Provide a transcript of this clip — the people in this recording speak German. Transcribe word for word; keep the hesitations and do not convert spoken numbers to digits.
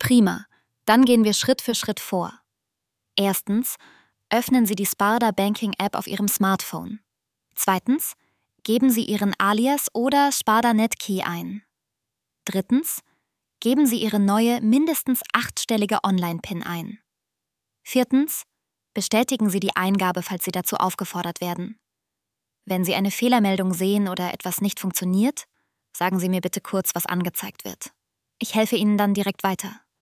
Prima. Dann gehen wir Schritt für Schritt vor. Erstens, öffnen Sie die Sparda Banking App auf Ihrem Smartphone. Zweitens, geben Sie Ihren Alias oder Sparda Netkey ein. Drittens, geben Sie Ihre neue, mindestens achtstellige Online-PIN ein. Viertens, bestätigen Sie die Eingabe, falls Sie dazu aufgefordert werden. Wenn Sie eine Fehlermeldung sehen oder etwas nicht funktioniert, sagen Sie mir bitte kurz, was angezeigt wird. Ich helfe Ihnen dann direkt weiter.